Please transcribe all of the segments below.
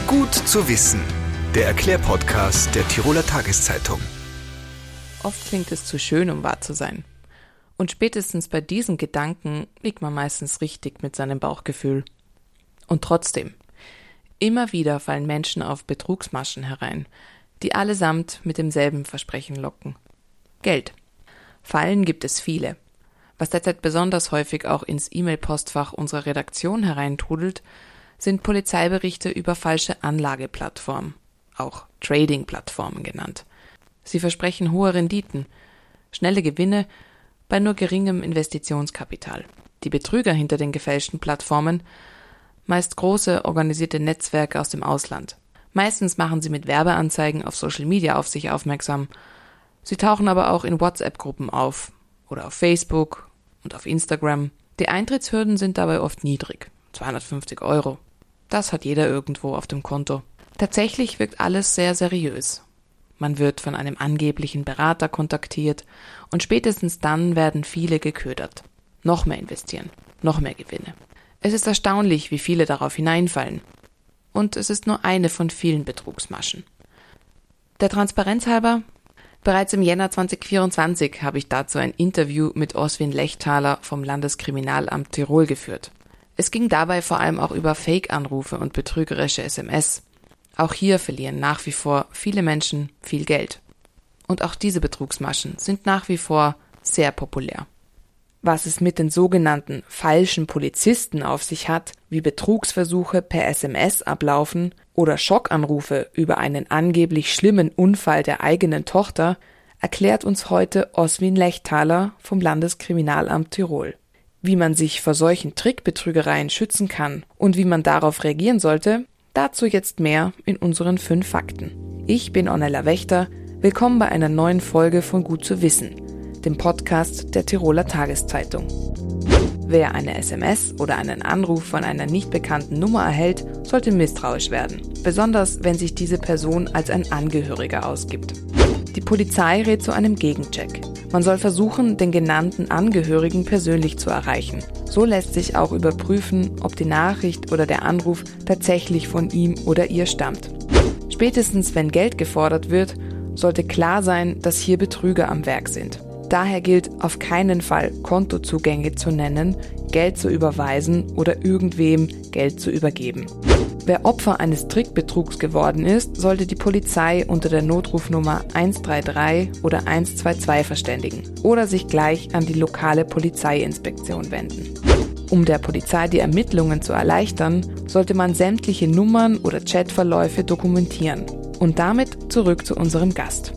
Gut zu wissen, der Erklärpodcast der Tiroler Tageszeitung. Oft klingt es zu schön, um wahr zu sein. Und spätestens bei diesen Gedanken liegt man meistens richtig mit seinem Bauchgefühl. Und trotzdem, immer wieder fallen Menschen auf Betrugsmaschen herein, die allesamt mit demselben Versprechen locken. Geld. Fallen gibt es viele. Was derzeit besonders häufig auch ins E-Mail-Postfach unserer Redaktion hereintrudelt, sind Polizeiberichte über falsche Anlageplattformen, auch Trading-Plattformen genannt. Sie versprechen hohe Renditen, schnelle Gewinne bei nur geringem Investitionskapital. Die Betrüger hinter den gefälschten Plattformen, meist große organisierte Netzwerke aus dem Ausland. Meistens machen sie mit Werbeanzeigen auf Social Media auf sich aufmerksam. Sie tauchen aber auch in WhatsApp-Gruppen auf oder auf Facebook und auf Instagram. Die Eintrittshürden sind dabei oft niedrig, 250 €. Das hat jeder irgendwo auf dem Konto. Tatsächlich wirkt alles sehr seriös. Man wird von einem angeblichen Berater kontaktiert und spätestens dann werden viele geködert. Noch mehr investieren, noch mehr Gewinne. Es ist erstaunlich, wie viele darauf hineinfallen. Und es ist nur eine von vielen Betrugsmaschen. Der Transparenz halber, bereits im Jänner 2024 habe ich dazu ein Interview mit Oswin Lechtaler vom Landeskriminalamt Tirol geführt. Es ging dabei vor allem auch über Fake-Anrufe und betrügerische SMS. Auch hier verlieren nach wie vor viele Menschen viel Geld. Und auch diese Betrugsmaschen sind nach wie vor sehr populär. Was es mit den sogenannten falschen Polizisten auf sich hat, wie Betrugsversuche per SMS ablaufen oder Schockanrufe über einen angeblich schlimmen Unfall der eigenen Tochter, erklärt uns heute Oswin Lechtaler vom Landeskriminalamt Tirol. Wie man sich vor solchen Trickbetrügereien schützen kann und wie man darauf reagieren sollte, dazu jetzt mehr in unseren 5 Fakten. Ich bin Ornella Wächter, willkommen bei einer neuen Folge von Gut zu wissen, dem Podcast der Tiroler Tageszeitung. Wer eine SMS oder einen Anruf von einer nicht bekannten Nummer erhält, sollte misstrauisch werden, besonders wenn sich diese Person als ein Angehöriger ausgibt. Die Polizei rät zu einem Gegencheck. Man soll versuchen, den genannten Angehörigen persönlich zu erreichen. So lässt sich auch überprüfen, ob die Nachricht oder der Anruf tatsächlich von ihm oder ihr stammt. Spätestens wenn Geld gefordert wird, sollte klar sein, dass hier Betrüger am Werk sind. Daher gilt auf keinen Fall, Kontozugänge zu nennen, Geld zu überweisen oder irgendwem Geld zu übergeben. Wer Opfer eines Trickbetrugs geworden ist, sollte die Polizei unter der Notrufnummer 133 oder 122 verständigen oder sich gleich an die lokale Polizeiinspektion wenden. Um der Polizei die Ermittlungen zu erleichtern, sollte man sämtliche Nummern oder Chatverläufe dokumentieren. Und damit zurück zu unserem Gast.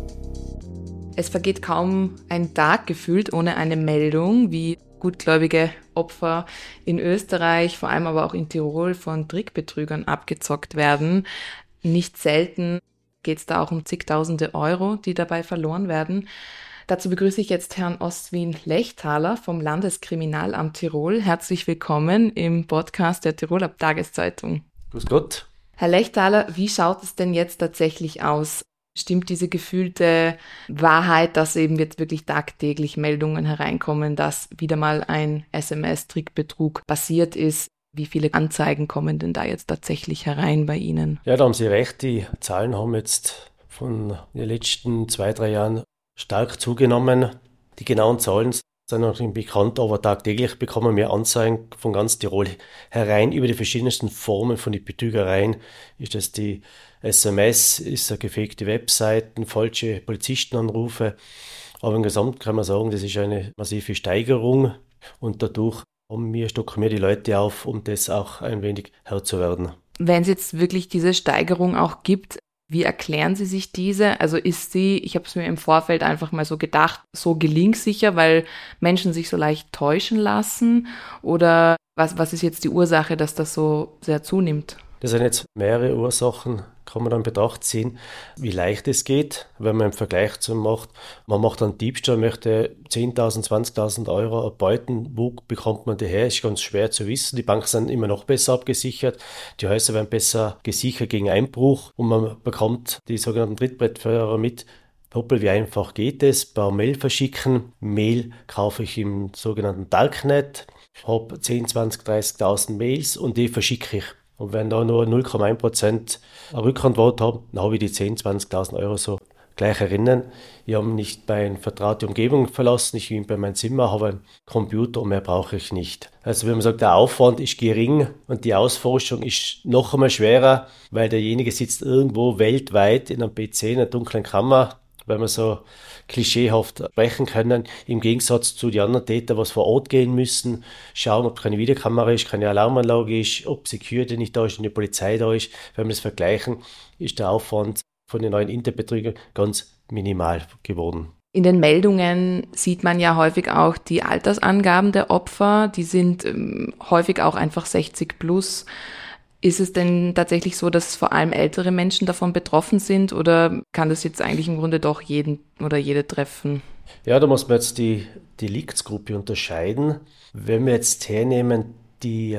Es vergeht kaum ein Tag gefühlt ohne eine Meldung, wie gutgläubige Opfer in Österreich, vor allem aber auch in Tirol von Trickbetrügern abgezockt werden. Nicht selten geht es da auch um zigtausende Euro, die dabei verloren werden. Dazu begrüße ich jetzt Herrn Oswin Lechtaler vom Landeskriminalamt Tirol. Herzlich willkommen im Podcast der Tiroler Tageszeitung. Grüß Gott. Herr Lechtaler, wie schaut es denn jetzt tatsächlich aus? Stimmt diese gefühlte Wahrheit, dass eben jetzt wirklich tagtäglich Meldungen hereinkommen, dass wieder mal ein SMS-Trickbetrug passiert ist? Wie viele Anzeigen kommen denn da jetzt tatsächlich herein bei Ihnen? Ja, da haben Sie recht. Die Zahlen haben jetzt von den letzten 2-3 Jahren stark zugenommen. Die genauen Zahlen sind noch nicht bekannt, aber tagtäglich bekommen wir Anzeigen von ganz Tirol herein über die verschiedensten Formen von den Betrügereien. Ist das die SMS, ist eine gefakte Webseiten, falsche Polizistenanrufe. Aber im Gesamt kann man sagen, das ist eine massive Steigerung und dadurch stocken wir die Leute auf, um das auch ein wenig Herr zu werden. Wenn es jetzt wirklich diese Steigerung auch gibt, wie erklären Sie sich diese? Also ist sie, ich habe es mir im Vorfeld einfach mal so gedacht, so gelingsicher, weil Menschen sich so leicht täuschen lassen? Oder was ist jetzt die Ursache, dass das so sehr zunimmt? Das sind jetzt mehrere Ursachen, kann man dann in Betracht ziehen, wie leicht es geht, wenn man einen Vergleich macht. Man macht einen Diebstahl, möchte 10.000, 20.000 Euro erbeuten. Wo bekommt man die her? Ist ganz schwer zu wissen. Die Banken sind immer noch besser abgesichert. Die Häuser werden besser gesichert gegen Einbruch. Und man bekommt die sogenannten Trittbrettfahrer mit. Hoppel, wie einfach geht es? Per Mail verschicken. Mail kaufe ich im sogenannten Darknet. Habe 10, 20, 30.000 Mails und die verschicke ich. Und wenn da nur 0,1% eine Rückantwort habe, dann habe ich die 10.000, 20.000 Euro so gleich erinnern. Ich habe mich nicht bei einer vertrauten Umgebung verlassen, ich bin bei meinem Zimmer, habe einen Computer und mehr brauche ich nicht. Also wenn man sagt, der Aufwand ist gering und die Ausforschung ist noch einmal schwerer, weil derjenige sitzt irgendwo weltweit in einem PC, in einer dunklen Kammer, weil wir so klischeehaft sprechen können, im Gegensatz zu den anderen Tätern, was vor Ort gehen müssen, schauen, ob keine Videokamera ist, keine Alarmanlage ist, ob Security nicht da ist und die Polizei da ist. Wenn wir das vergleichen, ist der Aufwand von den neuen Internetbetrügern ganz minimal geworden. In den Meldungen sieht man ja häufig auch die Altersangaben der Opfer, die sind häufig auch einfach 60 plus. Ist es denn tatsächlich so, dass vor allem ältere Menschen davon betroffen sind oder kann das jetzt eigentlich im Grunde doch jeden oder jede treffen? Ja, da muss man jetzt die Deliktsgruppe unterscheiden. Wenn wir jetzt hernehmen, die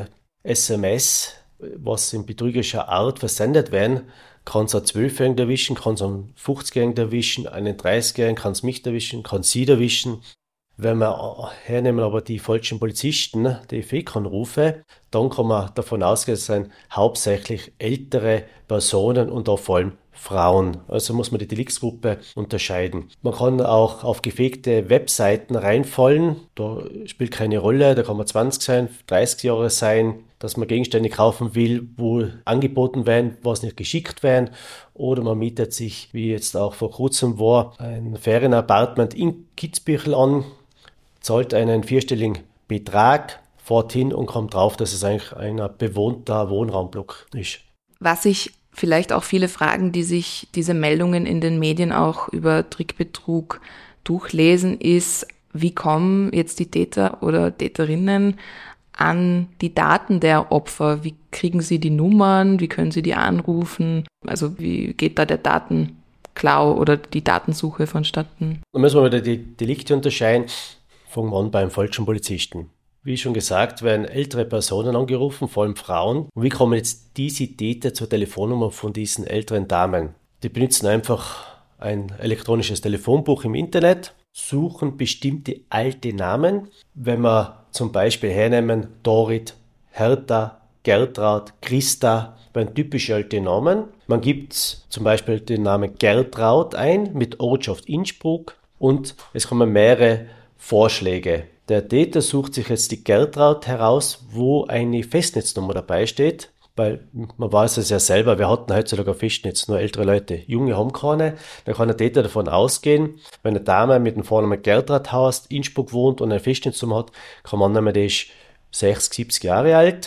SMS, was in betrügerischer Art versendet werden, kann es einen 12-Jährigen erwischen, kann es einen 50-Jährigen erwischen, einen 30-Jährigen, kann es mich erwischen, kann es sie erwischen. Wenn wir hernehmen aber die falschen Polizisten, die Fake-Anrufe, dann kann man davon ausgehen, es sind hauptsächlich ältere Personen und auch vor allem Frauen. Also muss man die Deliktsgruppe unterscheiden. Man kann auch auf gefakte Webseiten reinfallen. Da spielt keine Rolle. Da kann man 20 sein, 30 Jahre sein, dass man Gegenstände kaufen will, wo angeboten werden, was nicht geschickt werden. Oder man mietet sich, wie jetzt auch vor kurzem war, ein Ferienapartment in Kitzbühel an, zahlt einen 4-stelligen Betrag, fährt hin und kommt drauf, dass es eigentlich ein bewohnter Wohnraumblock ist. Was sich vielleicht auch viele fragen, die sich diese Meldungen in den Medien auch über Trickbetrug durchlesen, ist, wie kommen jetzt die Täter oder Täterinnen an die Daten der Opfer? Wie kriegen sie die Nummern? Wie können sie die anrufen? Also wie geht da der Datenklau oder die Datensuche vonstatten? Da müssen wir wieder die Delikte unterscheiden. Fangen wir an beim falschen Polizisten. Wie schon gesagt, werden ältere Personen angerufen, vor allem Frauen. Und wie kommen jetzt diese Täter zur Telefonnummer von diesen älteren Damen? Die benutzen einfach ein elektronisches Telefonbuch im Internet, suchen bestimmte alte Namen. Wenn wir zum Beispiel hernehmen Dorit, Hertha, Gertraud, Christa, waren typische alte Namen. Man gibt zum Beispiel den Namen Gertraud ein mit Ortschaft Innsbruck und es kommen mehrere Vorschläge. Der Täter sucht sich jetzt die Gertraud heraus, wo eine Festnetznummer dabei steht, weil man weiß es ja selber, wir hatten heutzutage ein Festnetz, nur ältere Leute. Junge haben keine. Dann kann der Täter davon ausgehen, wenn eine Dame mit dem Vornamen Gertraud heißt, Innsbruck wohnt und eine Festnetznummer hat, kann man annehmen, die ist 60, 70 Jahre alt.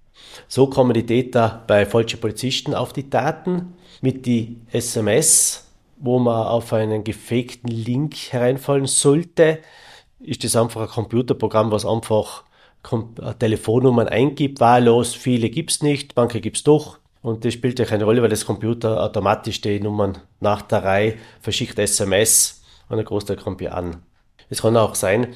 So kommen die Täter bei falschen Polizisten auf die Daten mit die SMS, wo man auf einen gefakten Link hereinfallen sollte. Ist das einfach ein Computerprogramm, was einfach Telefonnummern eingibt, wahllos, viele gibt es nicht, manche gibt es doch. Und das spielt ja keine Rolle, weil das Computer automatisch die Nummern nach der Reihe verschickt SMS und ein Großteil kommt hier an. Es kann auch sein,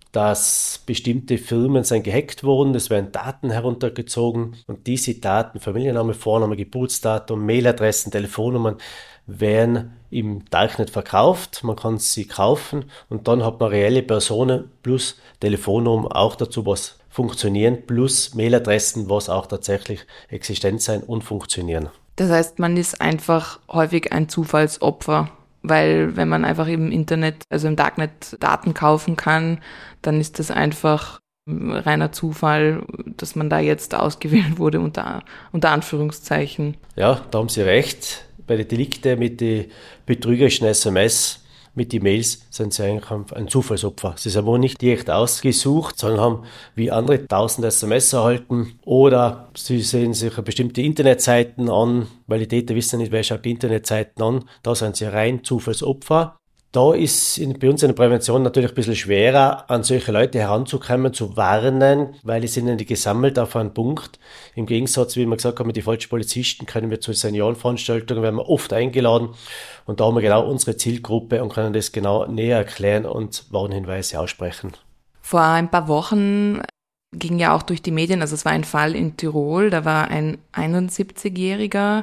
dass bestimmte Firmen sind gehackt worden, es werden Daten heruntergezogen und diese Daten, Familienname, Vorname, Geburtsdatum, Mailadressen, Telefonnummern, werden im Darknet verkauft. Man kann sie kaufen und dann hat man reelle Personen plus Telefonnummer auch dazu, was funktionieren, plus Mailadressen, was auch tatsächlich existent sein und funktionieren. Das heißt, man ist einfach häufig ein Zufallsopfer, weil wenn man einfach im Internet, also im Darknet Daten kaufen kann, dann ist das einfach reiner Zufall, dass man da jetzt ausgewählt wurde unter Anführungszeichen. Ja, da haben Sie recht. Bei den Delikten mit den betrügerischen SMS, mit den Mails, sind sie eigentlich ein Zufallsopfer. Sie sind wohl nicht direkt ausgesucht, sondern haben wie andere 1000 SMS erhalten oder sie sehen sich bestimmte Internetseiten an, weil die Täter wissen nicht, wer schaut die Internetseiten an. Da sind sie rein Zufallsopfer. Da ist bei uns in der Prävention natürlich ein bisschen schwerer, an solche Leute heranzukommen, zu warnen, weil die sind ja nicht gesammelt auf einen Punkt. Im Gegensatz, wie wir gesagt haben, mit den falschen Polizisten können wir zu Seniorenveranstaltungen, werden wir oft eingeladen und da haben wir genau unsere Zielgruppe und können das genau näher erklären und Warnhinweise aussprechen. Vor ein paar Wochen ging ja auch durch die Medien, also es war ein Fall in Tirol, da war ein 71-Jähriger,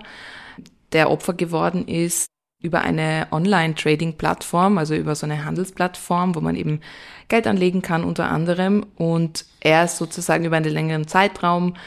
der Opfer geworden ist, über eine Online-Trading-Plattform, also über so eine Handelsplattform, wo man eben Geld anlegen kann unter anderem. Und er ist sozusagen über einen längeren Zeitraum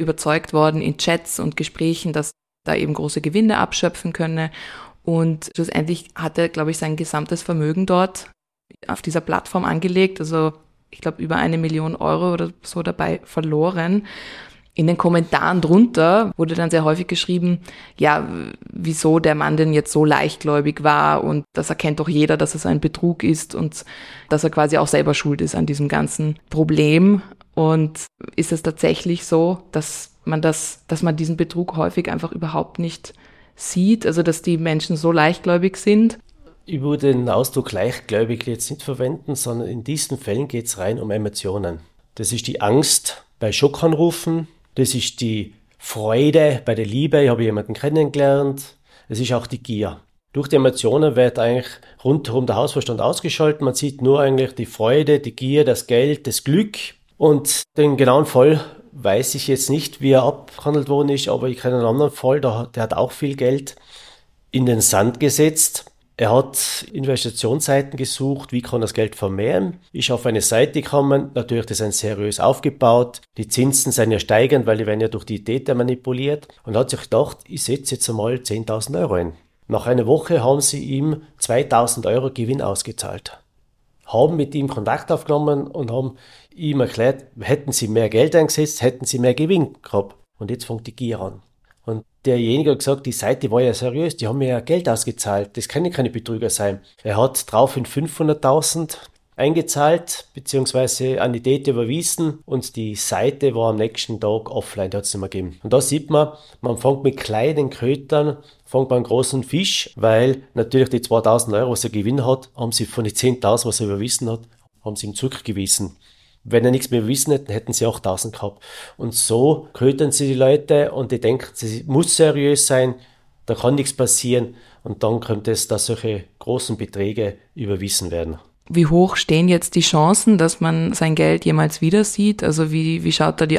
überzeugt worden in Chats und Gesprächen, dass da eben große Gewinne abschöpfen könne. Und schlussendlich hat er, glaube ich, sein gesamtes Vermögen dort auf dieser Plattform angelegt. Also ich glaube, über 1 Million Euro oder so dabei verloren. In den Kommentaren drunter wurde dann sehr häufig geschrieben, ja, wieso der Mann denn jetzt so leichtgläubig war und das erkennt doch jeder, dass es ein Betrug ist und dass er quasi auch selber schuld ist an diesem ganzen Problem. Und ist es tatsächlich so, dass man diesen Betrug häufig einfach überhaupt nicht sieht, also dass die Menschen so leichtgläubig sind? Ich würde den Ausdruck leichtgläubig jetzt nicht verwenden, sondern in diesen Fällen geht es rein um Emotionen. Das ist die Angst bei Schockanrufen, das ist die Freude bei der Liebe, ich habe jemanden kennengelernt, es ist auch die Gier. Durch die Emotionen wird eigentlich rundherum der Hausverstand ausgeschaltet, man sieht nur eigentlich die Freude, die Gier, das Geld, das Glück und den genauen Fall weiß ich jetzt nicht, wie er abgehandelt worden ist, aber ich kenne einen anderen Fall, der hat auch viel Geld in den Sand gesetzt. Er hat Investitionsseiten gesucht, wie kann das Geld vermehren, ist auf eine Seite gekommen, natürlich das ist seriös aufgebaut, die Zinsen sind ja steigend, weil die werden ja durch die Täter manipuliert und hat sich gedacht, ich setze jetzt einmal 10.000 Euro ein. Nach einer Woche haben sie ihm 2.000 Euro Gewinn ausgezahlt, haben mit ihm Kontakt aufgenommen und haben ihm erklärt, hätten sie mehr Geld eingesetzt, hätten sie mehr Gewinn gehabt. Und jetzt fängt die Gier an. Und derjenige hat gesagt, die Seite war ja seriös, die haben mir ja Geld ausgezahlt, das können keine Betrüger sein. Er hat daraufhin 500.000 eingezahlt, beziehungsweise an die Täter überwiesen und die Seite war am nächsten Tag offline, die hat es nicht mehr gegeben. Und da sieht man fängt mit kleinen Kötern, fängt man einen großen Fisch, weil natürlich die 2.000 Euro, was er Gewinn hat, haben sie von den 10.000, was er überwiesen hat, haben sie ihm zurückgewiesen. Wenn er nichts mehr wissen hätten, hätten sie 8.000 gehabt. Und so kötern sie die Leute und die denken, sie muss seriös sein, da kann nichts passieren und dann kommt es, dass solche großen Beträge überwiesen werden. Wie hoch stehen jetzt die Chancen, dass man sein Geld jemals wieder sieht? Also wie schaut da die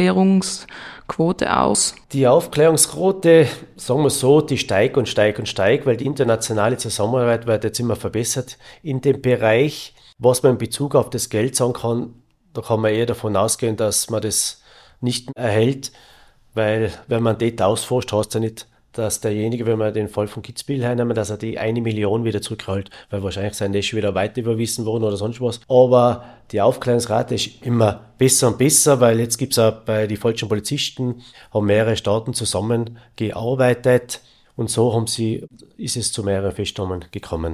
Aufklärungsquote aus? Die Aufklärungsquote, sagen wir so, die steigt und steigt und steigt, weil die internationale Zusammenarbeit wird jetzt immer verbessert in dem Bereich. Was man in Bezug auf das Geld sagen kann, da kann man eher davon ausgehen, dass man das nicht erhält, weil wenn man Täter ausforscht, heißt ja nicht, dass derjenige, wenn wir den Fall von Kitzbühel hernehmen, dass er die 1 Million wieder zurückholt, weil wahrscheinlich sind die schon wieder weiter überwiesen worden oder sonst was. Aber die Aufklärungsrate ist immer besser und besser, weil jetzt gibt es auch bei den falschen Polizisten, haben mehrere Staaten zusammengearbeitet und so ist es zu mehreren Festnahmen gekommen.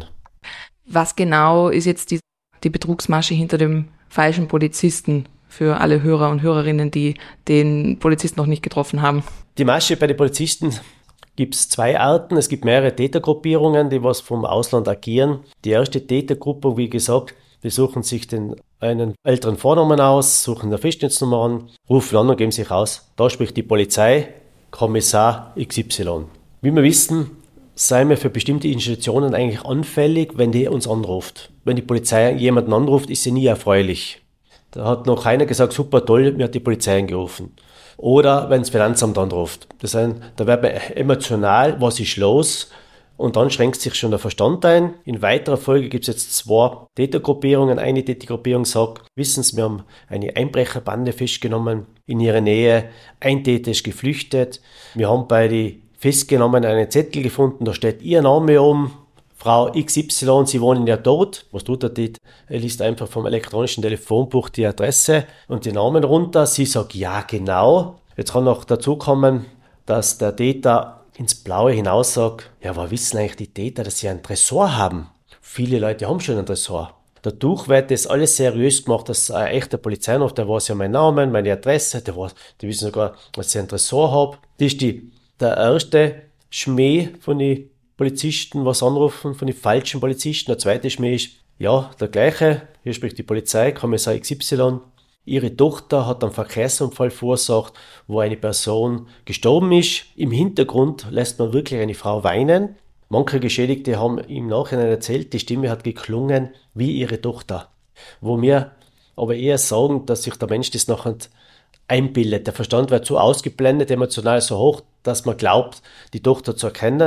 Was genau ist jetzt die Betrugsmasche hinter dem falschen Polizisten für alle Hörer und Hörerinnen, die den Polizisten noch nicht getroffen haben? Die Masche bei den Polizisten gibt es 2 Arten. Es gibt mehrere Tätergruppierungen, die was vom Ausland agieren. Die erste Tätergruppe, wie gesagt, die suchen sich einen älteren Vornamen aus, suchen eine Festnetznummer an, rufen an und geben sich aus. Da spricht die Polizei, Kommissar XY. Wie wir wissen, seien wir für bestimmte Institutionen eigentlich anfällig, wenn die uns anruft. Wenn die Polizei jemanden anruft, ist sie nie erfreulich. Da hat noch keiner gesagt, super toll, mir hat die Polizei angerufen. Oder wenn das Finanzamt anruft. Da wird man emotional, was ist los? Und dann schränkt sich schon der Verstand ein. In weiterer Folge gibt es jetzt 2 Tätergruppierungen. Eine Tätergruppierung sagt, wissen Sie, wir haben eine Einbrecherbande festgenommen in ihrer Nähe. Ein Täter ist geflüchtet. Wir haben bei den Festgenommenen einen Zettel gefunden, da steht Ihr Name um. Frau XY, Sie wohnen ja dort. Was tut er dort? Er liest einfach vom elektronischen Telefonbuch die Adresse und die Namen runter. Sie sagt, ja, genau. Jetzt kann noch dazu kommen, dass der Täter ins Blaue hinaus sagt, ja, woher wissen eigentlich die Täter, dass sie einen Tresor haben? Viele Leute haben schon einen Tresor. Dadurch wird das alles seriös gemacht, dass ein echter Polizeianruf, der weiß ja meinen Namen, meine Adresse, die wissen sogar, dass ich einen Tresor habe. Das ist der erste Schmäh von den Polizisten, was anrufen, von den falschen Polizisten. Der zweite Schmäh ist, ja, der gleiche, hier spricht die Polizei, Kommissar XY. Ihre Tochter hat einen Verkehrsunfall verursacht, wo eine Person gestorben ist. Im Hintergrund lässt man wirklich eine Frau weinen. Manche Geschädigte haben im Nachhinein erzählt, die Stimme hat geklungen wie ihre Tochter. Wo wir aber eher sagen, dass sich der Mensch das nachher einbildet. Der Verstand wird so ausgeblendet, emotional so hoch, dass man glaubt, die Tochter zu erkennen.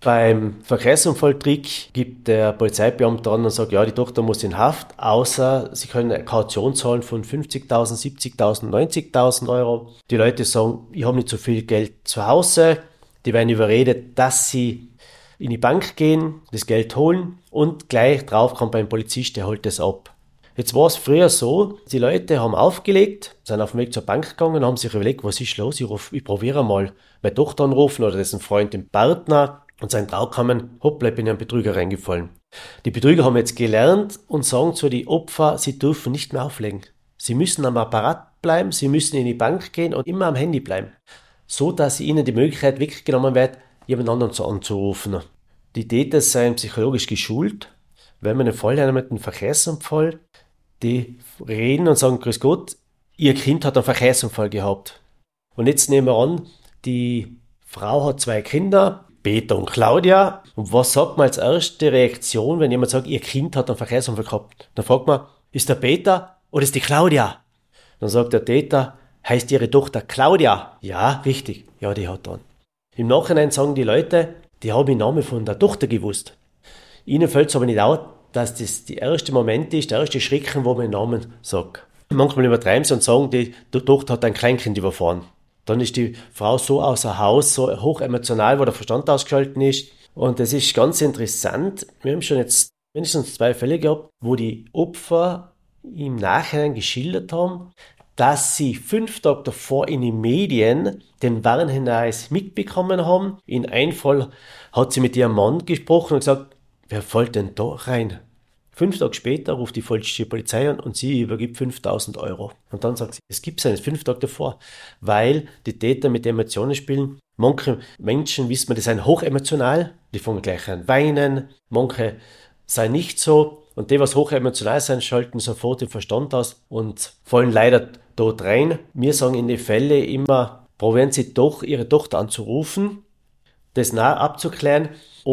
Beim Verkehrsunfalltrick gibt der Polizeibeamte an und sagt, ja, die Tochter muss in Haft, außer sie können eine Kaution zahlen von 50.000, 70.000, 90.000 Euro. Die Leute sagen, ich habe nicht so viel Geld zu Hause. Die werden überredet, dass sie in die Bank gehen, das Geld holen und gleich drauf kommt ein Polizist, der holt das ab. Jetzt war es früher so, die Leute haben aufgelegt, sind auf dem Weg zur Bank gegangen und haben sich überlegt, was ist los, ich probiere mal meine Tochter anrufen oder dessen Freund, den Partner. Und sein Traum kamen, hoppla, ich bin in einen Betrüger reingefallen. Die Betrüger haben jetzt gelernt und sagen zu den Opfern, sie dürfen nicht mehr auflegen. Sie müssen am Apparat bleiben, sie müssen in die Bank gehen und immer am Handy bleiben. So, dass ihnen die Möglichkeit weggenommen wird, jemand anderen anzurufen. Die Täter sind psychologisch geschult. Wenn man einen Fall haben mit einem Verkehrsunfall, die reden und sagen, grüß Gott, ihr Kind hat einen Verkehrsunfall gehabt. Und jetzt nehmen wir an, die Frau hat 2 Kinder, Peter und Claudia. Und was sagt man als erste Reaktion, wenn jemand sagt, ihr Kind hat einen Verkehrsunfall gehabt? Dann fragt man, ist der Peter oder ist die Claudia? Dann sagt der Täter, heißt ihre Tochter Claudia? Ja, richtig. Ja, die hat dann. Im Nachhinein sagen die Leute, die haben den Namen von der Tochter gewusst. Ihnen fällt es aber nicht auf, dass das der erste Moment ist, der erste Schrecken, wo man den Namen sagt. Manchmal übertreiben sie und sagen, die Tochter hat ein Kleinkind überfahren. Dann ist die Frau so außer Haus, so hoch emotional, wo der Verstand ausgeschaltet ist. Und das ist ganz interessant. Wir haben schon jetzt mindestens 2 Fälle gehabt, wo die Opfer im Nachhinein geschildert haben, dass sie 5 Tage davor in den Medien den Warnhinweis mitbekommen haben. In einem Fall hat sie mit ihrem Mann gesprochen und gesagt, wer fällt denn da rein? 5 Tage später ruft die falsche Polizei an und sie übergibt 5.000 Euro. Und dann sagt sie, es gibt es ja nicht 5 Tage davor, weil die Täter mit Emotionen spielen. Manche Menschen, wissen wir, die sind hochemotional, die fangen gleich an weinen. Manche sind nicht so. Und die, was hochemotional sind, schalten sofort den Verstand aus und fallen leider dort rein. Wir sagen in den Fällen immer, probieren Sie doch, Ihre Tochter anzurufen, das nah abzuklären,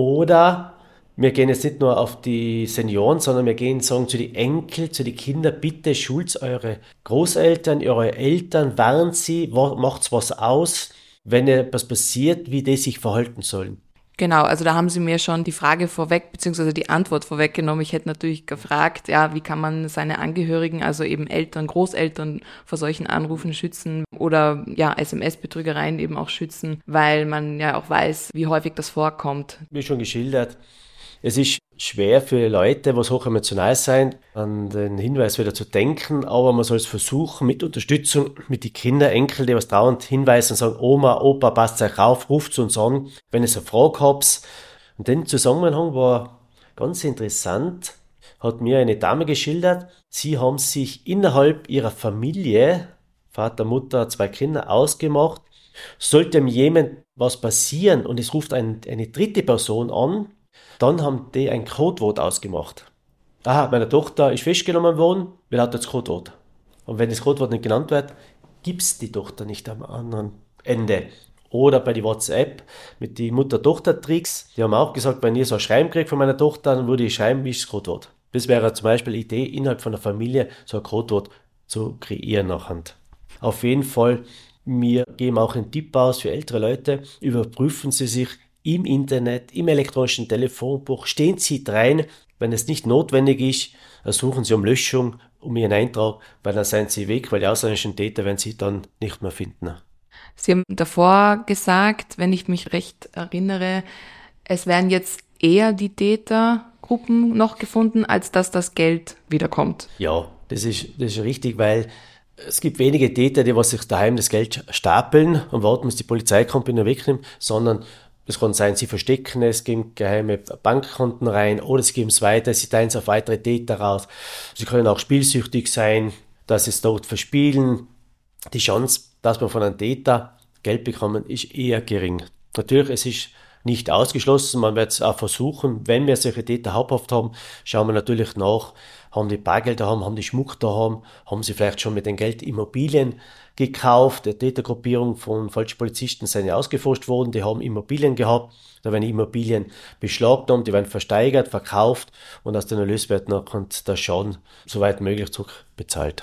oder wir gehen jetzt nicht nur auf die Senioren, sondern wir gehen sagen zu den Enkeln, zu den Kindern, bitte schult eure Großeltern, eure Eltern, warnt sie, macht's was aus, wenn etwas passiert, wie die sich verhalten sollen. Genau, also da haben Sie mir schon die Frage vorweg, beziehungsweise die Antwort vorweggenommen. Ich hätte natürlich gefragt, ja, wie kann man seine Angehörigen, also eben Eltern, Großeltern vor solchen Anrufen schützen oder ja, SMS-Betrügereien eben auch schützen, weil man ja auch weiß, wie häufig das vorkommt. Wie schon geschildert, es ist schwer für Leute, die hochemotional sind, an den Hinweis wieder zu denken, aber man soll es versuchen, mit Unterstützung, mit den Kindern, Enkeln, die was trauernd hinweisen und sagen, Oma, Opa, passt euch auf, ruft uns an, wenn ihr eine Frage habt. Und den Zusammenhang war ganz interessant, hat mir eine Dame geschildert, sie haben sich innerhalb ihrer Familie, Vater, Mutter, 2 Kinder, ausgemacht, sollte jemand was passieren und es ruft eine dritte Person an, dann haben die ein Codewort ausgemacht. Aha, meine Tochter ist festgenommen worden, wer hat das Codewort? Und wenn das Codewort nicht genannt wird, gibt es die Tochter nicht am anderen Ende. Oder bei die WhatsApp mit die Mutter-Tochter-Tricks, die haben auch gesagt, wenn ihr so ein Schreiben kriegt von meiner Tochter, dann würde ich schreiben, wie ist das Codewort. Das wäre zum Beispiel eine Idee, innerhalb von der Familie so ein Codewort zu kreieren nachher. Auf jeden Fall, wir geben auch einen Tipp aus für ältere Leute, überprüfen Sie sich im Internet, im elektronischen Telefonbuch, stehen Sie rein, wenn es nicht notwendig ist, ersuchen Sie um Löschung, um Ihren Eintrag, weil dann seien Sie weg, weil die ausländischen Täter werden Sie dann nicht mehr finden. Sie haben davor gesagt, wenn ich mich recht erinnere, es werden jetzt eher die Tätergruppen noch gefunden, als dass das Geld wiederkommt. Ja, das ist richtig, weil es gibt wenige Täter, die was sich daheim das Geld stapeln und warten, bis die Polizei kommt und ihn wegnimmt, sondern es kann sein, sie verstecken es, geben geheime Bankkonten rein oder sie geben es weiter, sie teilen es auf weitere Täter raus. Sie können auch spielsüchtig sein, dass sie es dort verspielen. Die Chance, dass man von einem Täter Geld bekommen, ist eher gering. Natürlich, es ist nicht ausgeschlossen, man wird es auch versuchen. Wenn wir solche Täter haupthaft haben, schauen wir natürlich nach, haben die Bargeld daheim, haben die Schmuck daheim, haben sie vielleicht schon mit dem Geld Immobilien gekauft. Die Tätergruppierung von falschen Polizisten sind ja ausgeforscht worden, die haben Immobilien gehabt, da werden Immobilien beschlagnahmt, die werden versteigert, verkauft und aus den Erlöswerten kommt der Schaden soweit möglich zurückbezahlt.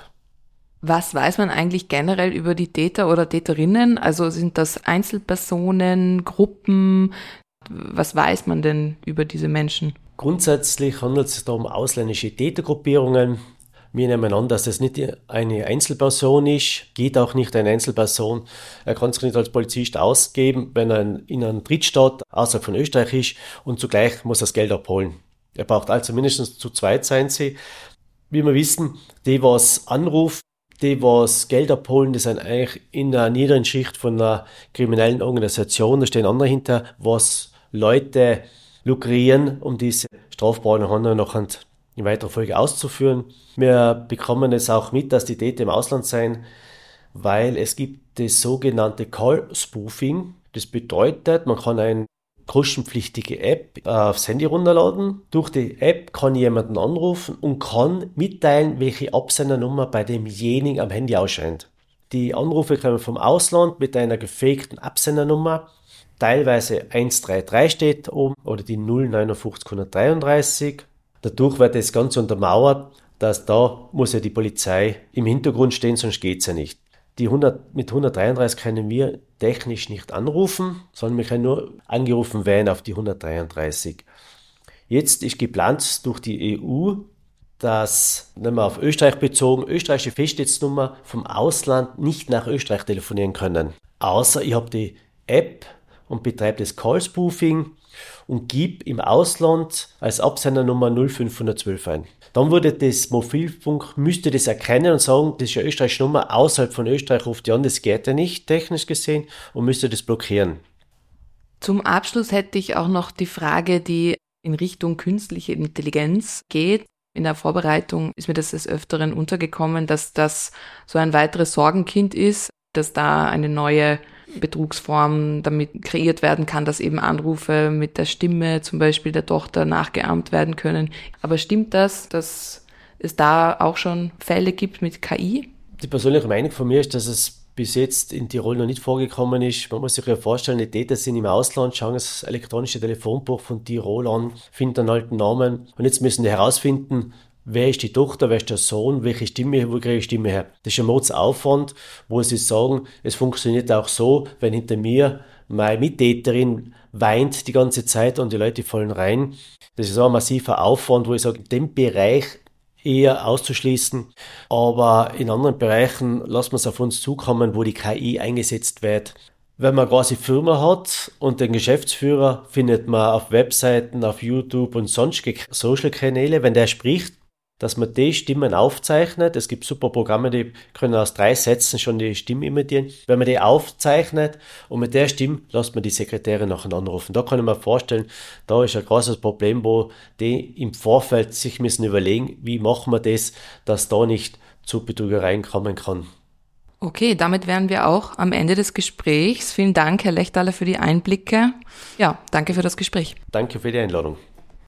Was weiß man eigentlich generell über die Täter oder Täterinnen? Also sind das Einzelpersonen, Gruppen? Was weiß man denn über diese Menschen? Grundsätzlich handelt es sich da um ausländische Tätergruppierungen. Wir nehmen an, dass das nicht eine Einzelperson ist, geht auch nicht eine Einzelperson. Er kann sich nicht als Polizist ausgeben, wenn er in einem Drittstaat außerhalb von Österreich ist und zugleich muss er das Geld abholen. Er braucht also mindestens zu zweit sein sie. Wie wir wissen, die was anrufen, die was Geld abholen, die sind eigentlich in einer niederen Schicht von einer kriminellen Organisation. Da stehen andere hinter, was Leute lukrieren, um diese strafbaren Handlungen nachher in weiterer Folge auszuführen. Wir bekommen es auch mit, dass die Täter im Ausland sein, weil es gibt das sogenannte Call Spoofing. Das bedeutet, man kann eine kostenpflichtige App aufs Handy runterladen. Durch die App kann jemanden anrufen und kann mitteilen, welche Absendernummer bei demjenigen am Handy ausscheint. Die Anrufe kommen vom Ausland mit einer gefakten Absendernummer. Teilweise 133 steht oben oder die 059 133. Dadurch wird das Ganze untermauert, dass da muss ja die Polizei im Hintergrund stehen, sonst geht's ja nicht. Mit 133 können wir technisch nicht anrufen, sondern wir können nur angerufen werden auf die 133. Jetzt ist geplant durch die EU, dass, nehmen wir auf Österreich bezogen, österreichische Festnetznummer vom Ausland nicht nach Österreich telefonieren können. Außer ich habe die App und betreibe das Call-Spoofing und gebe im Ausland als Absendernummer 0512 ein. Dann würde das Mobilfunk, müsste das erkennen und sagen, das ist eine österreichische Nummer, außerhalb von Österreich ruft die an, das geht ja nicht, technisch gesehen, und müsste das blockieren. Zum Abschluss hätte ich auch noch die Frage, die in Richtung künstliche Intelligenz geht. In der Vorbereitung ist mir das des Öfteren untergekommen, dass das so ein weiteres Sorgenkind ist, dass da eine neue Betrugsform damit kreiert werden kann, dass eben Anrufe mit der Stimme zum Beispiel der Tochter nachgeahmt werden können. Aber stimmt das, dass es da auch schon Fälle gibt mit KI? Die persönliche Meinung von mir ist, dass es bis jetzt in Tirol noch nicht vorgekommen ist. Man muss sich ja vorstellen, die Täter sind im Ausland, schauen das elektronische Telefonbuch von Tirol an, finden einen alten Namen und jetzt müssen die herausfinden, wer ist die Tochter, wer ist der Sohn, welche Stimme, wo kriege ich Stimme her? Das ist ein Mordsaufwand, wo sie sagen, es funktioniert auch so, wenn hinter mir meine Mittäterin weint die ganze Zeit und die Leute fallen rein. Das ist auch ein massiver Aufwand, wo ich sage, den Bereich eher auszuschließen. Aber in anderen Bereichen lassen wir es auf uns zukommen, wo die KI eingesetzt wird. Wenn man quasi Firma hat und den Geschäftsführer findet man auf Webseiten, auf YouTube und sonstige Social-Kanäle, wenn der spricht, dass man die Stimmen aufzeichnet. Es gibt super Programme, die können aus 3 Sätzen schon die Stimme imitieren. Wenn man die aufzeichnet und mit der Stimme lässt man die Sekretärin nachher anrufen. Da kann ich mir vorstellen, da ist ein großes Problem, wo die im Vorfeld sich müssen überlegen, wie machen wir das, dass da nicht zu Betrügereien kommen kann. Okay, damit wären wir auch am Ende des Gesprächs. Vielen Dank, Herr Lechtaler, für die Einblicke. Ja, danke für das Gespräch. Danke für die Einladung.